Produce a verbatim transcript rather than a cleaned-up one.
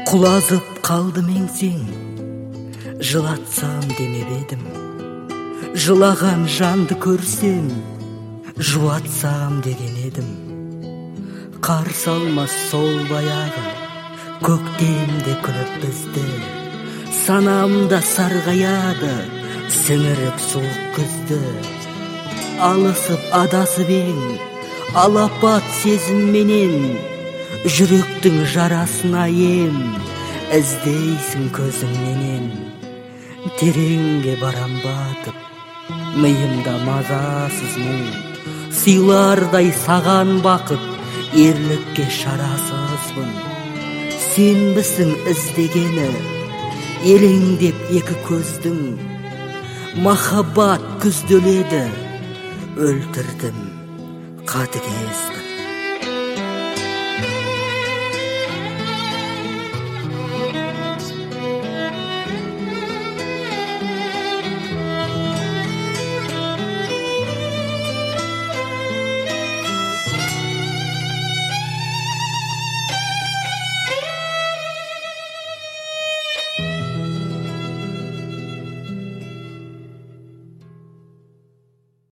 Құлазып қалды меңсең, жылатсам демеп едім. Жылаған жанды көрсем, жуатсам деген едім. Қарсы алмас сол баяғы, көктемде күліп бізді. Санамда сарғаяды, сіңіріп суық күзді. Алысып адасып ең, алапат сезімменен, жүректің жарасына ем, іздейсің көзіңменен. Тереңге барам батып, миымда мазасыз мұң, сыйлардай саған бақыт, ерлікке шарасызбын. Сенбісің іздегені, елеңдеп екі көздің, махаббат күзделеді, өлтірдім қатыгез